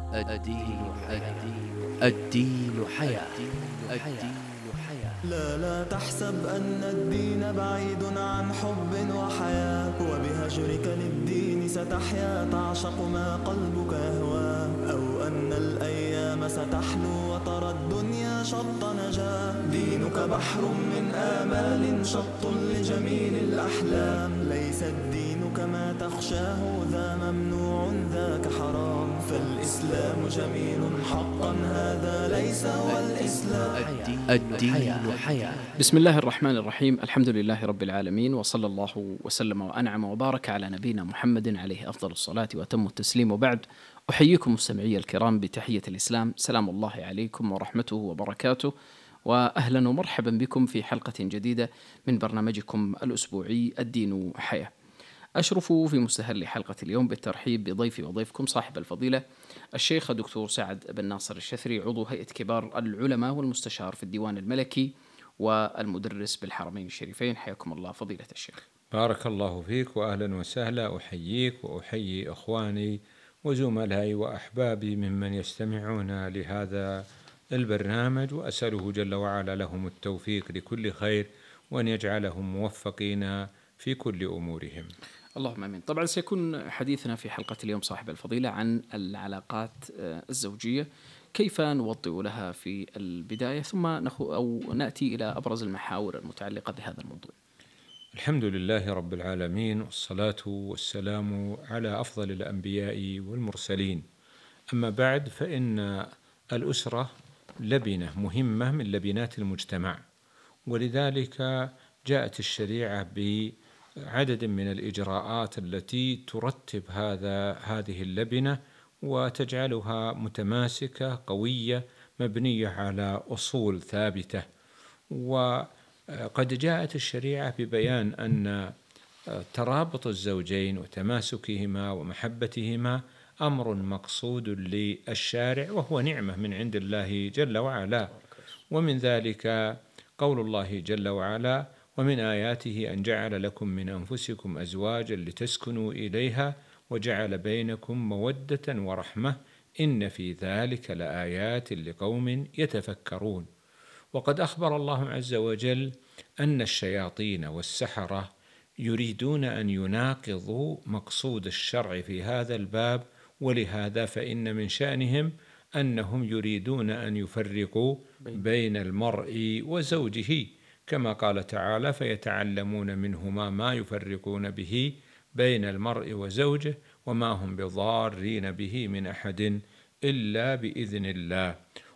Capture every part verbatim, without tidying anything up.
الدين الدين الدين حياة. الدين حياة. لا لا تحسب أن الدين بعيد عن حب وحياة، وبهجرك للدين ستحيا تعشق ما قلبك يهوى، أو أن الأيام ستحلو وترى الدنيا شط نجاة. دينك بحر من آمال شط لجميل الأحلام، ليس الدين كما تخشاه ذا ممنوع ذاك حرام، فالإسلام جميل حقا هذا ليس هو الإسلام. الدين حياة. بسم الله الرحمن الرحيم. الحمد لله رب العالمين، وصلى الله وسلم وأنعم وبارك على نبينا محمد عليه أفضل الصلاة وأتم التسليم، وبعد أحييكم مستمعي الكرام بتحية الإسلام، سلام الله عليكم ورحمته وبركاته، وأهلا ومرحبا بكم في حلقة جديدة من برنامجكم الأسبوعي الدين حياة. أشرف في مستهل حلقة اليوم بالترحيب بضيفي وضيفكم صاحب الفضيلة الشيخ الدكتور سعد بن ناصر الشثري، عضو هيئة كبار العلماء والمستشار في الديوان الملكي والمدرس بالحرمين الشريفين. حياكم الله فضيلة الشيخ. بارك الله فيك وأهلا وسهلا، أحييك وأحيي إخواني وزملائي وأحبابي ممن يستمعون لهذا البرنامج، وأسأله جل وعلا لهم التوفيق لكل خير، وأن يجعلهم موفقين في كل أمورهم. اللهم آمين. طبعا سيكون حديثنا في حلقة اليوم صاحب الفضيلة عن العلاقات الزوجية، كيف نوطئ لها في البداية، ثم نخو أو نأتي إلى أبرز المحاور المتعلقة بهذا الموضوع. الحمد لله رب العالمين، والصلاة والسلام على أفضل الأنبياء والمرسلين. أما بعد، فإن الأسرة لبنة مهمة من لبنات المجتمع، ولذلك جاءت الشريعة بعدد من الإجراءات التي ترتب هذا هذه اللبنة وتجعلها متماسكة قوية مبنية على أصول ثابتة. وقد جاءت الشريعة ببيان أن ترابط الزوجين وتماسكهما ومحبتهما أمر مقصود للشارع، وهو نعمة من عند الله جل وعلا. ومن ذلك قول الله جل وعلا: ومن آياته أن جعل لكم من أنفسكم أزواجا لتسكنوا إليها وجعل بينكم مودة ورحمة إن في ذلك لآيات لقوم يتفكرون. وقد أخبر الله عز وجل أن الشياطين والسحرة يريدون أن يناقضوا مقصود الشرع في هذا الباب، ولهذا فإن من شأنهم أنهم يريدون أن يفرقوا بين المرء وزوجه، كما قال تعالى: فيتعلمون منهما ما يفرقون به بين المرء وزوجه وما هم بضارين به من أحد إلا بإذن الله.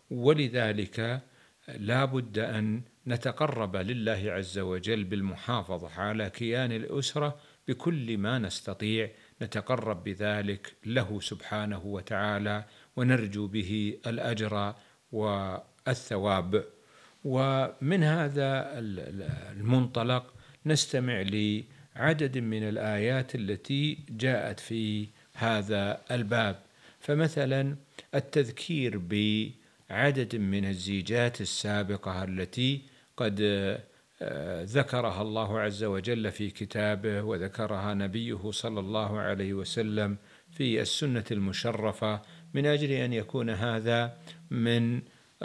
ولذلك لا بد أن نتقرب لله عز وجل بالمحافظة على كيان الأسرة بكل ما نستطيع، نتقرب بذلك له سبحانه وتعالى، ونرجو به الأجر والثواب. ومن هذا المنطلق نستمع لعدد من الآيات التي جاءت في هذا الباب. فمثلا التذكير بعدد من الزيجات السابقة التي قد ذكرها الله عز وجل في كتابه، وذكرها نبيه صلى الله عليه وسلم في السنة المشرفة، من أجل أن يكون هذا من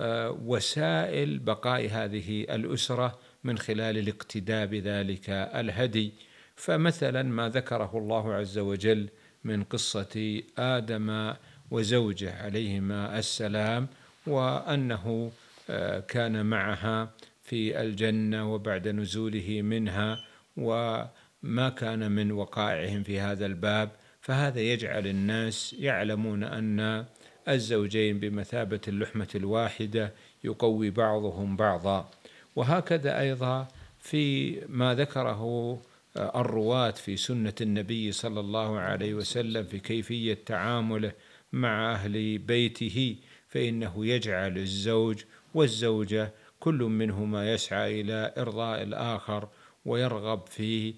وسائل بقاء هذه الأسرة من خلال الاقتداء بذلك الهدي. فمثلا ما ذكره الله عز وجل من قصة آدم وزوجه عليهما السلام، وأنه كان معها في الجنة وبعد نزوله منها، وما كان من وقائعهم في هذا الباب، فهذا يجعل الناس يعلمون أن الزوجين بمثابة اللحمة الواحدة يقوي بعضهم بعضا. وهكذا أيضا في ما ذكره الرواة في سنة النبي صلى الله عليه وسلم في كيفية تعامله مع أهل بيته، فإنه يجعل الزوج والزوجة كل منهما يسعى إلى إرضاء الآخر، ويرغب في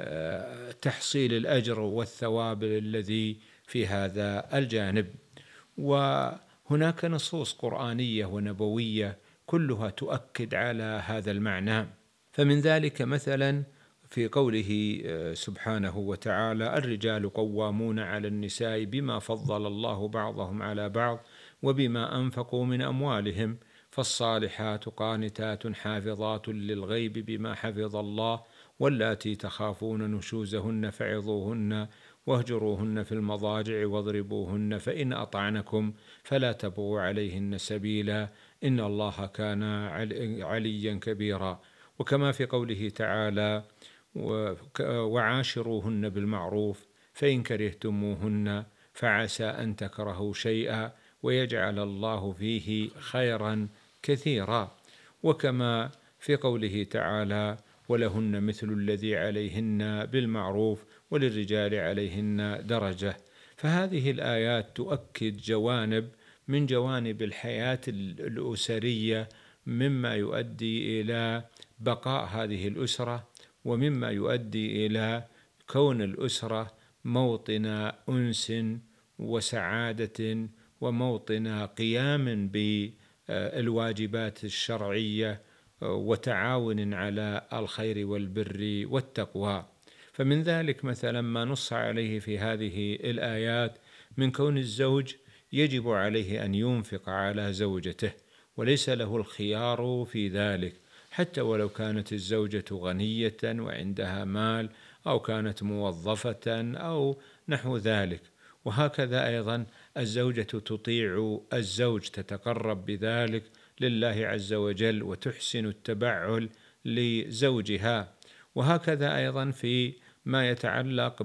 تحصيل الأجر والثواب الذي في هذا الجانب. وهناك نصوص قرآنية ونبوية كلها تؤكد على هذا المعنى. فمن ذلك مثلا في قوله سبحانه وتعالى: الرجال قوامون على النساء بما فضل الله بعضهم على بعض وبما أنفقوا من أموالهم، فالصالحات قانتات حافظات للغيب بما حفظ الله، واللاتي تخافون نشوزهن فعظوهن واهجروهن في المضاجع واضربوهن، فإن أطعنكم فلا تبغوا عليهن سبيلا، إن الله كان عليا كبيرا. وكما في قوله تعالى: وعاشروهن بالمعروف فإن كرهتموهن فعسى أن تكرهوا شيئا ويجعل الله فيه خيرا كثيرا. وكما في قوله تعالى: ولهن مثل الذي عليهن بالمعروف وللرجال عليهن درجة. فهذه الآيات تؤكد جوانب من جوانب الحياة الأسرية، مما يؤدي إلى بقاء هذه الأسرة، ومما يؤدي إلى كون الأسرة موطن أنس وسعادة وموطن قيام بالواجبات الشرعية وتعاون على الخير والبر والتقوى. فمن ذلك مثلا ما نص عليه في هذه الآيات من كون الزوج يجب عليه أن ينفق على زوجته، وليس له الخيار في ذلك، حتى ولو كانت الزوجة غنية وعندها مال أو كانت موظفة أو نحو ذلك. وهكذا أيضا الزوجة تطيع الزوج، تتقرب بذلك لله عز وجل وتحسن التبعل لزوجها. وهكذا أيضا في ما يتعلق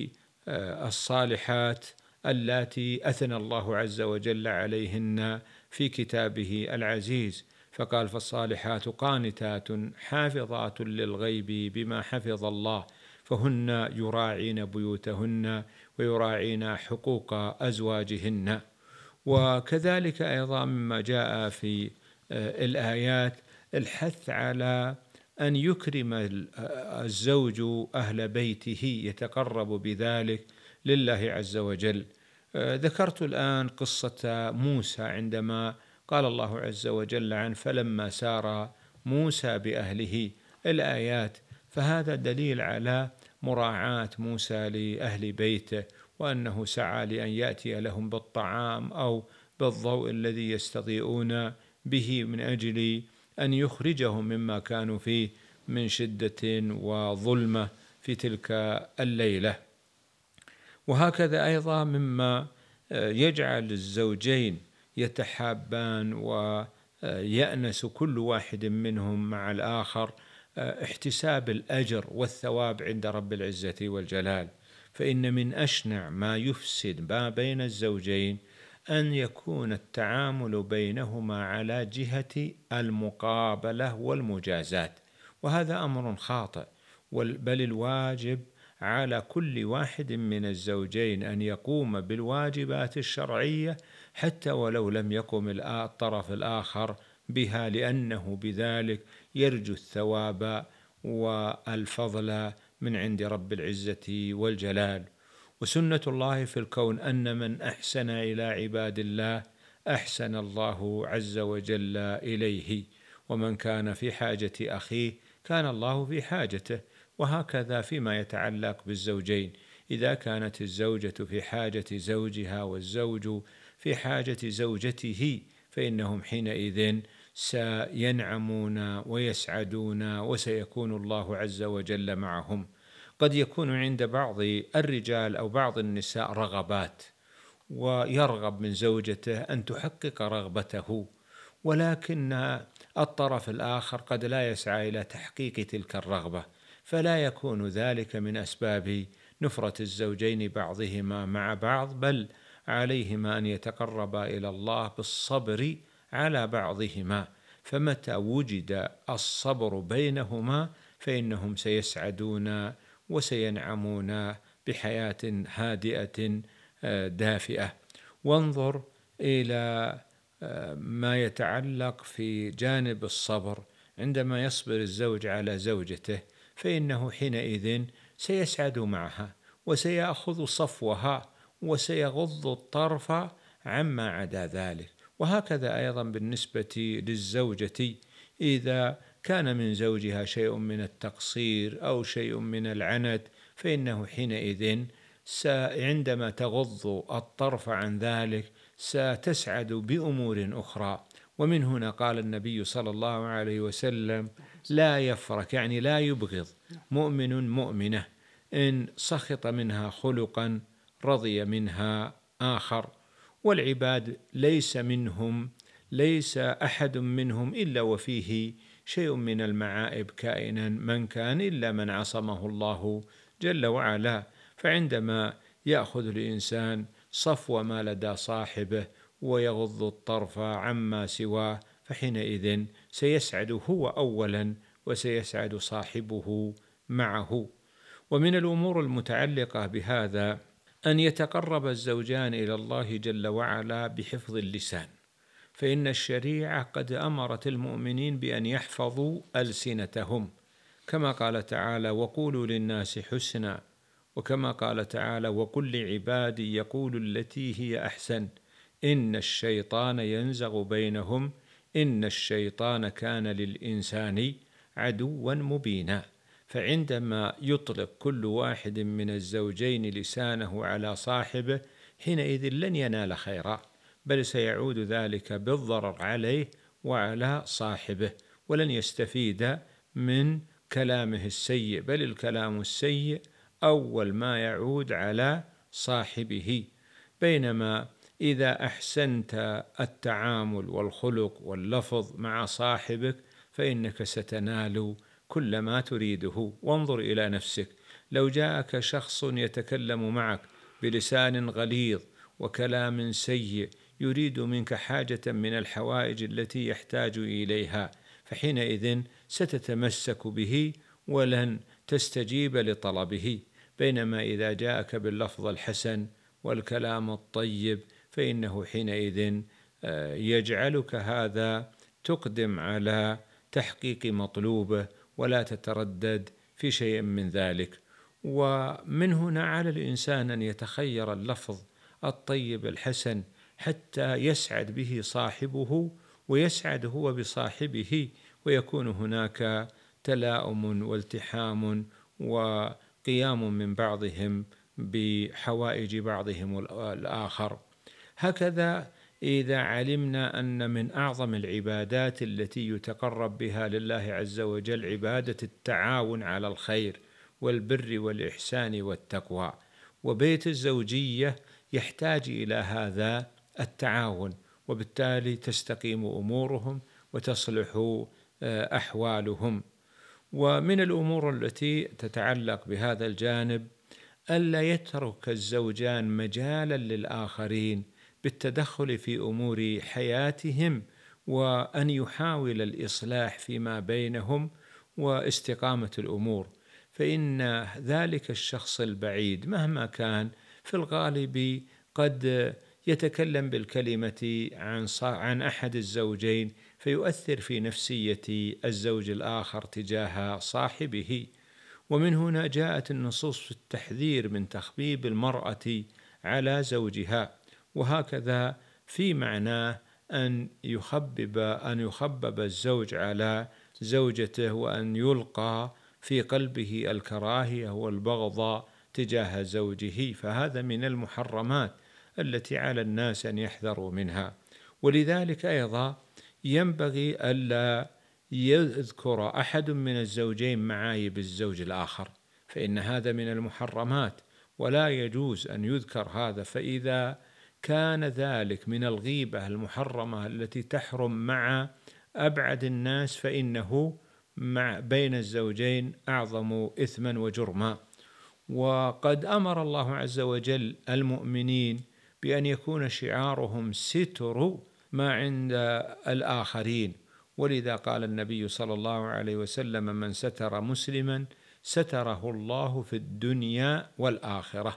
بالصالحات اللاتي أثنى الله عز وجل عليهن في كتابه العزيز، فقال: فالصالحات قانتات حافظات للغيب بما حفظ الله، فهن يراعين بيوتهن ويراعين حقوق أزواجهن. وكذلك أيضا مما جاء في الآيات الحث على أن يكرم الزوج أهل بيته، يتقرب بذلك لله عز وجل. ذكرت الآن قصة موسى عندما قال الله عز وجل عنه: فلما سار موسى بأهله، الآيات، فهذا دليل على مراعاة موسى لأهل بيته، وأنه سعى لأن يأتي لهم بالطعام أو بالضوء الذي يستضيئون به من أجل أن يخرجهم مما كانوا فيه من شدة وظلمة في تلك الليلة. وهكذا أيضا مما يجعل الزوجين يتحابان ويأنس كل واحد منهم مع الآخر احتساب الأجر والثواب عند رب العزة والجلال. فإن من أشنع ما يفسد ما بين الزوجين أن يكون التعامل بينهما على جهة المقابلة والمجازات، وهذا أمر خاطئ، بل الواجب على كل واحد من الزوجين أن يقوم بالواجبات الشرعية حتى ولو لم يقم الطرف الآخر بها، لأنه بذلك يرجو الثواب والفضل من عند رب العزة والجلال. وسنة الله في الكون أن من أحسن إلى عباد الله أحسن الله عز وجل إليه، ومن كان في حاجة أخيه كان الله في حاجته. وهكذا فيما يتعلق بالزوجين، إذا كانت الزوجة في حاجة زوجها والزوج في حاجة زوجته، فإنهم حينئذ سينعمون ويسعدون وسيكون الله عز وجل معهم. قد يكون عند بعض الرجال أو بعض النساء رغبات، ويرغب من زوجته أن تحقق رغبته، ولكن الطرف الآخر قد لا يسعى إلى تحقيق تلك الرغبة، فلا يكون ذلك من أسباب نفرة الزوجين بعضهما مع بعض، بل عليهما أن يتقربا إلى الله بالصبر على بعضهما. فمتى وجد الصبر بينهما فإنهم سيسعدون وسينعمون بحياة هادئة دافئة. وانظر إلى ما يتعلق في جانب الصبر، عندما يصبر الزوج على زوجته فإنه حينئذ سيسعد معها وسيأخذ صفوها وسيغض الطرف عما عدا ذلك. وهكذا أيضا بالنسبة للزوجة، إذا كان من زوجها شيء من التقصير أو شيء من العنت، فإنه حينئذ عندما تغض الطرف عن ذلك ستسعد بأمور أخرى. ومن هنا قال النبي صلى الله عليه وسلم: لا يفرك، يعني لا يبغض مؤمن مؤمنة إن سخط منها خلقا رضي منها آخر. والعباد ليس منهم ليس أحد منهم إلا وفيه شيء من المعائب كائنا من كان، إلا من عصمه الله جل وعلا. فعندما يأخذ الإنسان صفو ما لدى صاحبه ويغض الطرف عما سواه، فحينئذ سيسعد هو أولا وسيسعد صاحبه معه. ومن الأمور المتعلقة بهذا أن يتقرب الزوجان إلى الله جل وعلا بحفظ اللسان، فإن الشريعة قد أمرت المؤمنين بأن يحفظوا ألسنتهم، كما قال تعالى: وقولوا للناس حسنا، وكما قال تعالى: وقل لعبادي يقولوا التي هي أحسن إن الشيطان ينزغ بينهم إن الشيطان كان للإنسان عدوا مبينا. فعندما يطلق كل واحد من الزوجين لسانه على صاحبه، حينئذ لن ينال خيرا، بل سيعود ذلك بالضرر عليه وعلى صاحبه، ولن يستفيد من كلامه السيء، بل الكلام السيء أول ما يعود على صاحبه. بينما إذا أحسنت التعامل والخلق واللفظ مع صاحبك فإنك ستنال كل ما تريده. وانظر إلى نفسك، لو جاءك شخص يتكلم معك بلسان غليظ وكلام سيء يريد منك حاجة من الحوائج التي يحتاج إليها، فحينئذ ستتمسك به ولن تستجيب لطلبه. بينما إذا جاءك باللفظ الحسن والكلام الطيب فإنه حينئذ يجعلك هذا تقدم على تحقيق مطلوبه ولا تتردد في شيء من ذلك. ومن هنا على الإنسان أن يتخير اللفظ الطيب الحسن حتى يسعد به صاحبه ويسعد هو بصاحبه، ويكون هناك تلاؤم والتحام وقيام من بعضهم بحوائج بعضهم الآخر. هكذا إذا علمنا أن من أعظم العبادات التي يتقرب بها لله عز وجل عبادة التعاون على الخير والبر والإحسان والتقوى، وبيت الزوجية يحتاج إلى هذا التعاون، وبالتالي تستقيم أمورهم وتصلح أحوالهم. ومن الأمور التي تتعلق بهذا الجانب ألا يترك الزوجان مجالا للآخرين بالتدخل في أمور حياتهم، وأن يحاول الإصلاح فيما بينهم واستقامة الأمور، فإن ذلك الشخص البعيد مهما كان في الغالب قد يتكلم بالكلمة عن عن أحد الزوجين فيؤثر في نفسية الزوج الآخر تجاه صاحبه. ومن هنا جاءت النصوص في التحذير من تخبيب المرأة على زوجها، وهكذا في معناه أن يخبب أن يخبب الزوج على زوجته، وأن يلقى في قلبه الكراهية والبغضاء تجاه زوجه، فهذا من المحرمات التي على الناس أن يحذروا منها. ولذلك أيضا ينبغي ألا يذكر أحد من الزوجين معايب الزوج الآخر، فإن هذا من المحرمات ولا يجوز أن يذكر هذا. فإذا كان ذلك من الغيبة المحرمة التي تحرم مع أبعد الناس فإنه مع بين الزوجين أعظم إثما وجرما. وقد أمر الله عز وجل المؤمنين بأن يكون شعارهم ستر ما عند الآخرين، ولذا قال النبي صلى الله عليه وسلم: من ستر مسلما ستره الله في الدنيا والآخرة.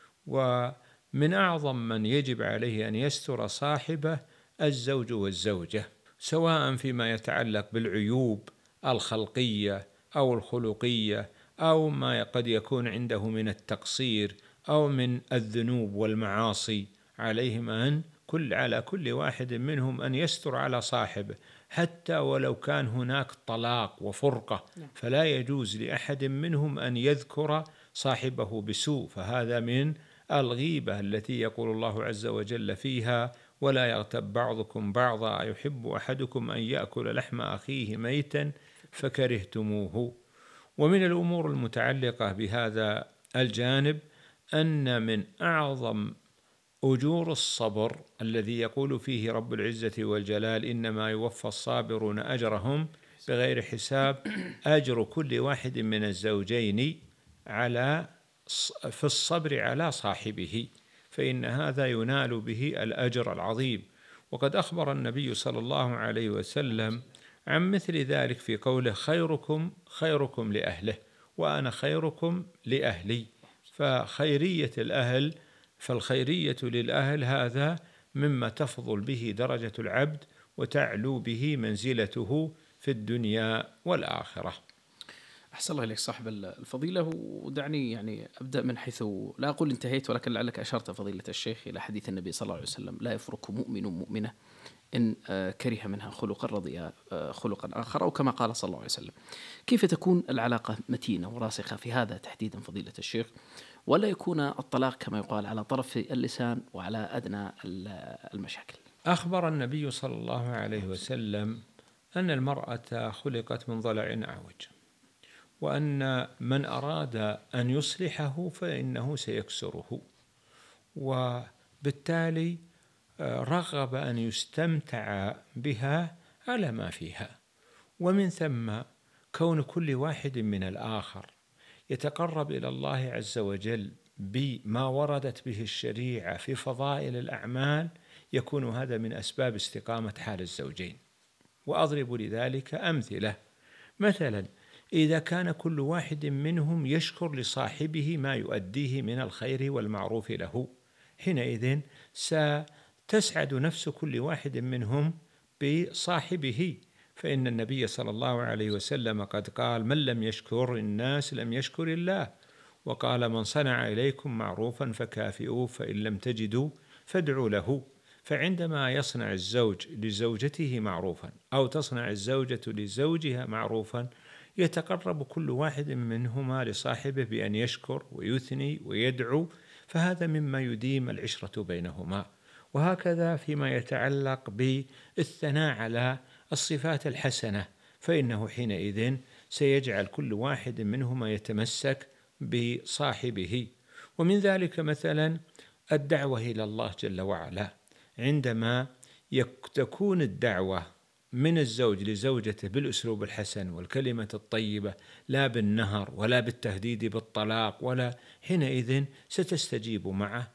ومن أعظم من يجب عليه أن يستر صاحبه الزوج والزوجة، سواء فيما يتعلق بالعيوب الخلقية أو الخلقية أو ما قد يكون عنده من التقصير أو من الذنوب والمعاصي، عليهم أن كل على كل واحد منهم أن يستر على صاحبه، حتى ولو كان هناك طلاق وفرقة، فلا يجوز لأحد منهم أن يذكر صاحبه بسوء، فهذا من الغيبة التي يقول الله عز وجل فيها: ولا يغتب بعضكم بعضا أيحب أحدكم أن يأكل لحم أخيه ميتا فكرهتموه. ومن الأمور المتعلقة بهذا الجانب أن من أعظم أجور الصبر الذي يقول فيه رب العزة والجلال: إنما يوفى الصابرون أجرهم بغير حساب، أجر كل واحد من الزوجين على في الصبر على صاحبه، فإن هذا ينال به الأجر العظيم. وقد أخبر النبي صلى الله عليه وسلم عن مثل ذلك في قوله: خيركم خيركم لأهله وأنا خيركم لأهلي. فخيرية الأهل فالخيرية للأهل هذا مما تفضل به درجة العبد وتعلو به منزلته في الدنيا والآخرة. أحسن الله إليك صاحب الفضيلة. ودعني يعني أبدأ من حيث لا أقول انتهيت، ولكن لعلك أشرت فضيلة الشيخ إلى حديث النبي صلى الله عليه وسلم: لا يفرق مؤمن مؤمنة إن كره منها خلقا رضي خلقا آخر، أو كما قال صلى الله عليه وسلم. كيف تكون العلاقة متينة وراسخة في هذا تحديدا فضيلة الشيخ، ولا يكون الطلاق كما يقال على طرف اللسان وعلى أدنى المشاكل؟ أخبر النبي صلى الله عليه وسلم أن المرأة خلقت من ضلع أعوج، وأن من أراد أن يصلحه فإنه سيكسره، وبالتالي رغب أن يستمتع بها على ما فيها. ومن ثم كون كل واحد من الآخر يتقرب إلى الله عز وجل بما وردت به الشريعة في فضائل الأعمال، يكون هذا من أسباب استقامة حال الزوجين. وأضرب لذلك أمثلة: مثلا إذا كان كل واحد منهم يشكر لصاحبه ما يؤديه من الخير والمعروف له، حينئذ ستسعد نفس كل واحد منهم بصاحبه، فإن النبي صلى الله عليه وسلم قد قال: من لم يشكر الناس لم يشكر الله، وقال: من صنع إليكم معروفا فكافئوه، فإن لم تجدوا فادعوا له. فعندما يصنع الزوج لزوجته معروفا أو تصنع الزوجة لزوجها معروفا، يتقرب كل واحد منهما لصاحبه بأن يشكر ويثني ويدعو، فهذا مما يديم العشرة بينهما. وهكذا فيما يتعلق بالثناء على الصفات الحسنة، فإنه حينئذ سيجعل كل واحد منهما يتمسك بصاحبه. ومن ذلك مثلا الدعوة إلى الله جل وعلا، عندما تكون الدعوة من الزوج لزوجته بالأسلوب الحسن والكلمة الطيبة، لا بالنهر ولا بالتهديد بالطلاق، ولا حينئذ ستستجيب معه،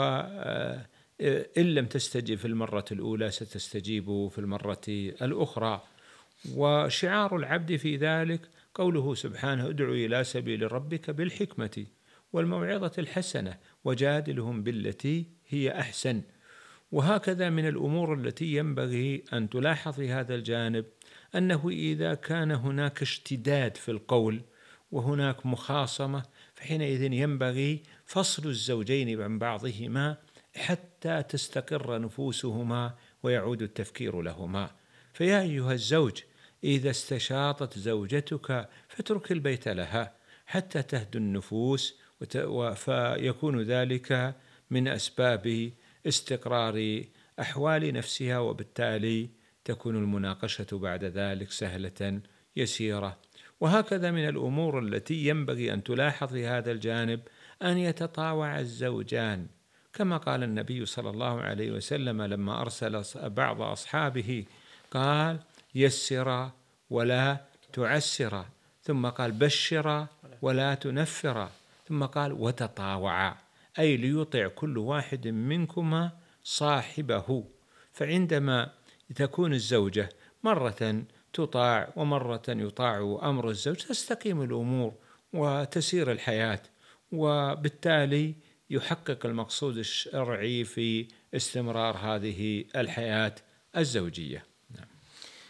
وإن لم تستجيب في المرة الأولى ستستجيب في المرة الأخرى. وشعار العبد في ذلك قوله سبحانه: ادعو إلى سبيل ربك بالحكمة والموعظة الحسنة وجادلهم بالتي هي أحسن. وهكذا من الأمور التي ينبغي أن تلاحظ في هذا الجانب أنه إذا كان هناك اشتداد في القول وهناك مخاصمة، فحينئذ ينبغي فصل الزوجين عن بعضهما حتى تستقر نفوسهما ويعود التفكير لهما. فيا أيها الزوج، إذا استشاطت زوجتك فاترك البيت لها حتى تهدو النفوس، فيكون ذلك من أسباب استقرار أحوال نفسها، وبالتالي تكون المناقشة بعد ذلك سهلة يسيرة. وهكذا من الأمور التي ينبغي أن تلاحظ في هذا الجانب أن يتطاوع الزوجان، كما قال النبي صلى الله عليه وسلم لما أرسل بعض أصحابه قال: يسر ولا تعسر، ثم قال: بشر ولا تنفر، ثم قال: وتطاوعا، أي ليطع كل واحد منكما صاحبه. فعندما تكون الزوجة مرة تطاع ومرة يطاع أمر الزوج تستقيم الأمور وتسير الحياة، وبالتالي يحقق المقصود الشرعي في استمرار هذه الحياة الزوجية.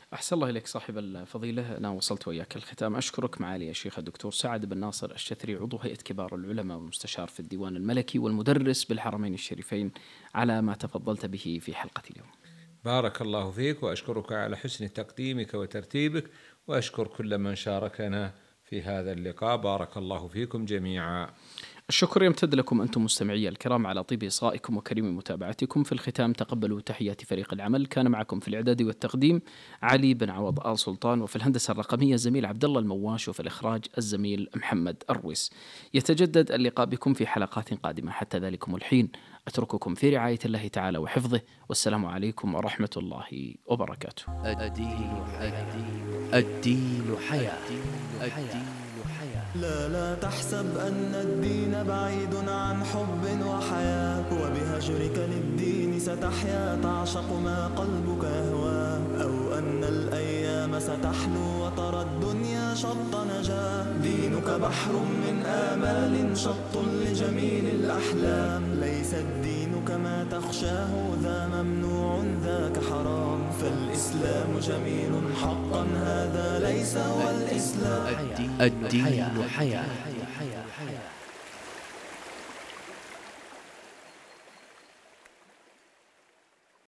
أحسن الله إليك صاحب الفضيلة. أنا وصلت وإياك الختام. أشكرك معالي الشيخ الدكتور سعد بن ناصر الشثري، عضو هيئة كبار العلماء والمستشار في الديوان الملكي والمدرس بالحرمين الشريفين، على ما تفضلت به في حلقة اليوم. بارك الله فيك، وأشكرك على حسن تقديمك وترتيبك، وأشكر كل من شاركنا في هذا اللقاء. بارك الله فيكم جميعا. الشكر يمتد لكم أنتم مستمعي الكرام على طيب إصغائكم وكريم متابعتكم. في الختام تقبلوا تحيات فريق العمل. كان معكم في الإعداد والتقديم علي بن عوض آل سلطان، وفي الهندسة الرقمية الزميل عبد الله المواش، وفي الإخراج الزميل محمد الرويس. يتجدد اللقاء بكم في حلقات قادمة. حتى ذلكم الحين أترككم في رعاية الله تعالى وحفظه، والسلام عليكم ورحمة الله وبركاته. الدين الدين الدين حياة. الدين حياة. لا لا تحسب أن الدين بعيد عن حب وحياة، وبهجرك للدين ستحيا تعشق ما قلبك يهوى، أو أن الأيام ستحلو وترى الدنيا شط نجاة. دينك بحر من آمال شط لجميل الأحلام، ليس الدين كما تخشاه ذا ممنوع ذاك حرام، فالإسلام جميل حقا هذا ليس هو الإسلام. الدين حياة.